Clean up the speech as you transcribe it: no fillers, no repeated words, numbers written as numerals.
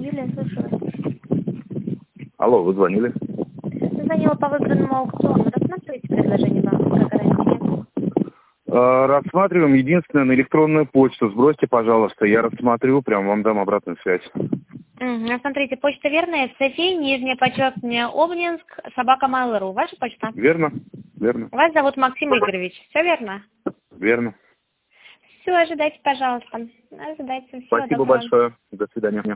Юлия, слушаю вас. Алло, вы звонили? Звонила по выбранному аукциону. Рассматриваете предложение банка гарантии? Рассматриваем. Единственное, на электронную почту сбросьте, пожалуйста. Я рассмотрю, прям вам дам обратную связь. Смотрите, почта верная, София, нижнее подчеркивание, Обнинск, собака Mail.ru. Ваша почта? Верно? Верно. Вас зовут Максим Игоревич. Все верно? Верно. Все, ожидайте, пожалуйста. Ожидайте. Всего Спасибо доброго. большое. До свидания.